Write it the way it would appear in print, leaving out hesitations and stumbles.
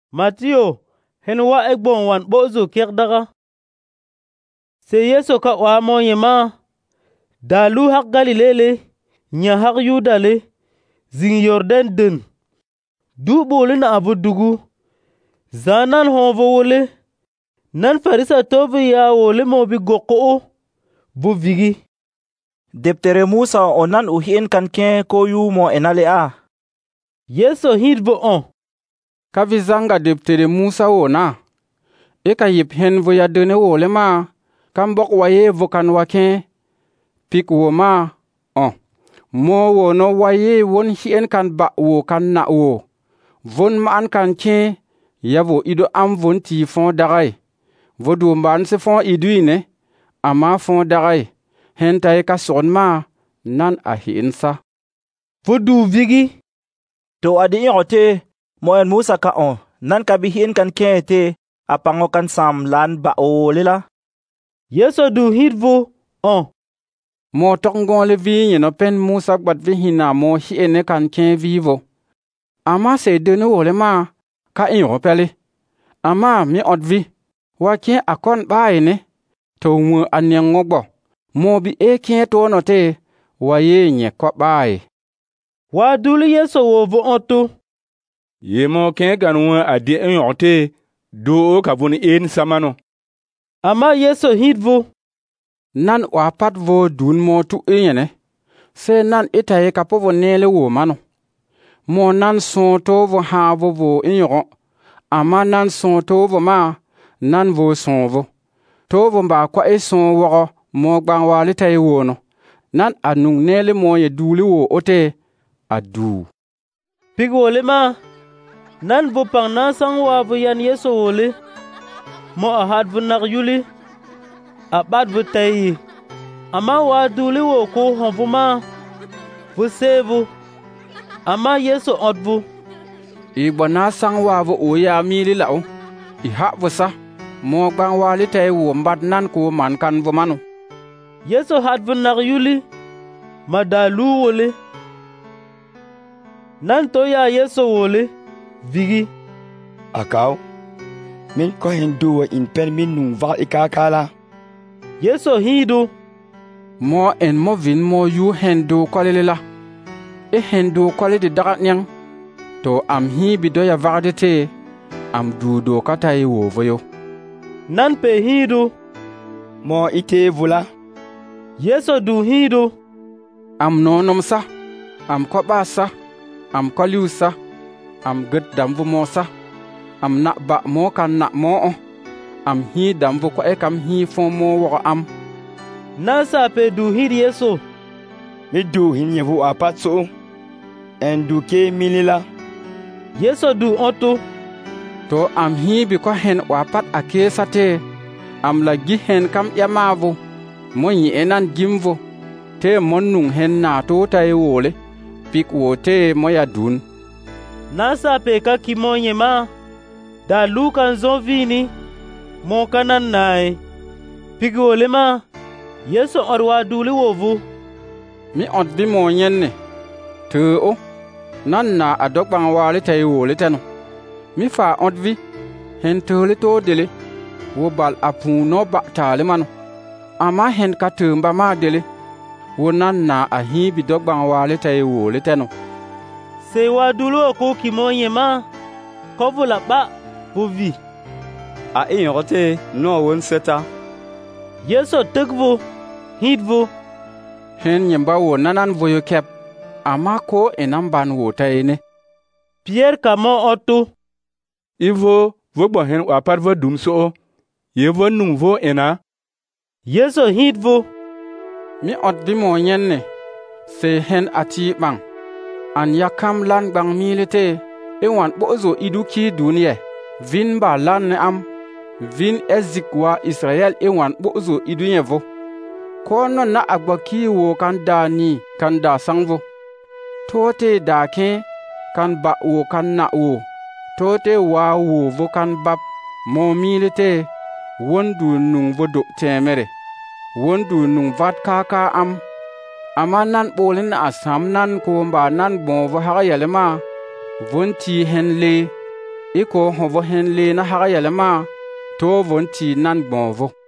Matiyo hen wa ek bon wan bozo kek daga. Se Yesu ka wa mo yema dalu hak Galilele nya hak Yudale zing Yordan den. Du bole na abu dugu. Zanan honvo wole. Nan farisa tovu ya wole mo bi goko bu vigi. Deptere Musa onan uhien kan ken ko yu mo enale a. Yesu hit bo on. Ka vi zanga deptere Musa wona. Eka yip hen vo ya dene wole ma. Kan bok waye vo kan waken. Pik wo ma on. Mo wo no waye won hien kan ba wo kan na wo. Von ma an kan ken. Ya vo ido am von ti fon dagay. Vo du mban se fon iduine. Ama fon dagay. Hen taye ka son ma nan a hinsa. Vo du vigi. To adi yote mo en Musa ka on. Nan ka bi hien kan ken te. Apango kan sam lan ba o lela. Yesu du hit vo on. Mo tok ngon le vi no pen Musa gbat vi hina mo hiene kan ken vivo. Ama se dene wole ma ka inyo pele. Ama mi odvi. Wa ken akon bae ne. To mu anyang ngogbo. Mo bi e ken to no te. Wa ye nye kwa bae. Wa duli Yesu wo vo onto. Ye mo ken ganwa adi inyo te. Do ka vuni en samano. Ama Yesu hit vo. Nan wapat vo dun mo tu inyene. Se nan itaye kapovo nele wo mano. Mo nan son to vo ha vo inyo. Ama nan son to vo ma. Nan vo son vo. To vo mba kwa e son woro. Mo gbang wale taye wo no. Nan anung nele mo ye duli wo ote. Adu. Pig wole ma. Nan vo pang nan sang wa vo yan Yesu wole. Mo a had vo nak yuli. A bad vo tayi. Ama wa duli wo ko honvo ma. Vo sevo. Ama Yesu odvo. Ibo na sang wa vo o ya mili lao. I ha vo sa. Mo gbang wale taye wo mbad nan ko man kan vo mano. Yesu had vo nak yuli. Ma dalu wole. Nan to ya Yesu wole. Vigi. Akau. Min ko hindu in pen min nung va ikakala. Yesu hidu. Mo en mo vin mo yu hendo kolele la. E hendo kole de dagat nyang. To am hi bido ya vagde te. Am du do kata e wo voyo. Nan pe hidu. Mo ite vula. Yesu du hidu. Am nonom sa. Am ko ba sa. Am ko liu sa. Am gud dam vo mo sa. Am na ba mo kan na mo on. Am hi dam vo ko e kam hi fon mo wo am. Nan sa pe du hid Yesu. Mi du hin yevu apat so. En du ke milila. Yesu du onto. To am hi bi ko hen wapat ake sate. Am la gi hen kam yamavo. Mo yi enan gimvo. Te mon nung hen na to tae wole. Pik wo te mo ya dun. Nan sa pe ka kimo yema. Da lukan zon vini. Mo kanan nae. Pik wole ma. Yesu orwa duli wovu. Mi odbi mo nyenne. Te o. Nan na adok bang wale tae wole teno. Mi fa odvi. Hen tole to dele. Wo bal apun no ba tale mano. Ama hen ka tumba ma dele. Wo nan na ahi bi dok bang wale tae wole teno. Se wa dulu ko kimo yema. Kovu la ba. Puvi. A inyote no won seta. Yesu tekvo. Hitvo. Hen nyemba wo nanan voyo kep. Ama ko enam ban wo tae ne. Pierre kamo oto. Ivo vo hen wapar vo dum so. Ye vo nung vo ena. Yesu hitvo. Mi odbi mo nyenne. Se hen ati bang. An yakam lan bang milite. E wan bozo idu ki dunye. Vin ba lan ne am. Vin ezik wa Israel e wan bozo idu nyevo. Kono na agba ki wo kan da ni kan da sangvo. Tote da ke kan ba wo kan na wo. Tote wa wo vo kan bab. Mo milite. Wondu nung vo do temere. Wondu nung vat kaka am. Ama nan bolin asam nan ko mba nan bon vo haga yelema. Vonti hen le. iko ho vo hen le na haga yɛlɛma tɩ von tɩ nan gbõo vo.